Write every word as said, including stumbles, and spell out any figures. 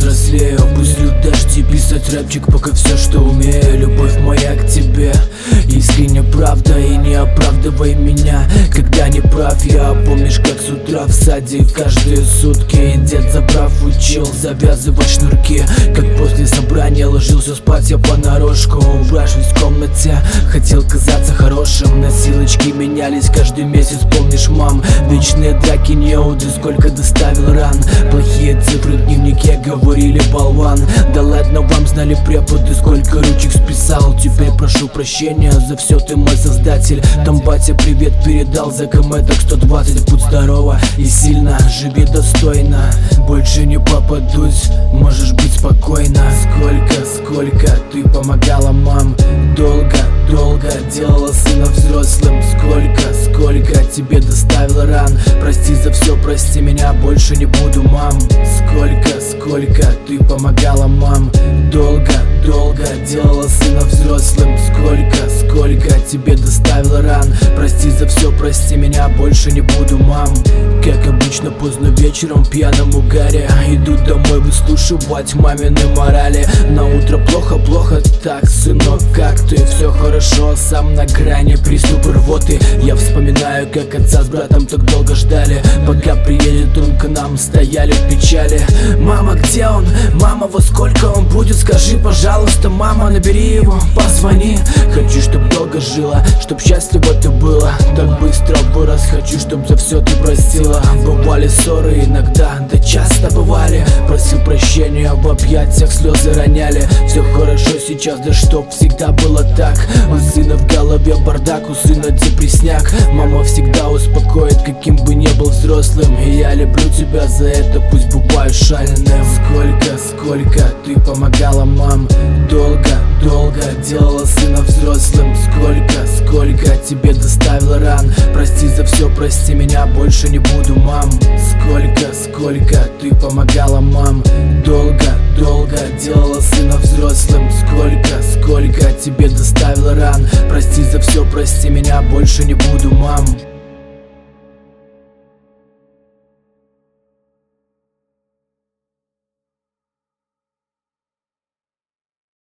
повзрослею. Пусть льют дожди, писать рэпчик, пока все, что умею. Любовь моя к тебе, искренне правда, и не оправдывай меня, когда не прав я. Помнишь, как с утра в саде каждые сутки дед заправ учил завязывать шнурки, как после собрания ложился спать я понарошку. Убравшись в комнате, хотел казаться хорошим, носилочки менялись каждый месяц, помнишь, мам? Вечные драки, неуды, сколько доставил ран. Плохие цифры в дневнике, говорили болван. Да ладно вам, знали преподы, сколько ручек списал. Теперь прошу прощения за все, ты мой создатель. Там батя привет передал за КМ, так сто двадцать. Будь здорова и сильно, живи достойно. Больше не попадусь, можешь быть спокойна. Сколько, сколько ты помогала, мам. Долго, долго делала сына взрослым. Сколько, сколько тебе доставил ран. Прости за все, прости меня, больше не буду, мам. Сколько, сколько ты помогала, мам. Долго, долго делала сына взрослым. Сколько, сколько тебе доставил ран. Прости за все, прости меня, больше не буду, мам. Как обычно, поздно вечером в пьяном угаре иду домой выслушивать мамины морали. На утро плохо-плохо, так, сынок, как ты? Все хорошо, сам на грани приступа рвоты. Я вспоминаю, как отца с братом так долго ждали, пока приедет он к нам, стояли в печали. Мама, где он? Мама, во сколько он будет? Скажи, пожалуйста, мама, набери его, позвони. Хочу, чтоб долго жила, чтоб счастливо ты была. Так быстро вырос, хочу, чтоб за все ты простила. Бывали ссоры иногда, да часто бывали. Просил прощения, в объятиях слезы роняли. Все хорошо сейчас, да чтоб всегда было так. У сына в голове бардак, у сына депресняк. Мама всегда успокоит, каким бы ни был взрослым. И я люблю тебя за это, пусть бываешь шальным. Сколько, сколько ты помогала, мам. Долго, долго делала сына взрослым. Сколько, сколько тебе доставил ран. Прости за все, прости меня, больше не буду, мам. Сколько, сколько ты помогала, мам. Долго, долго делала сына взрослым. Сколько, сколько тебе доставил ран. Прости за все, прости меня, больше не буду, мам.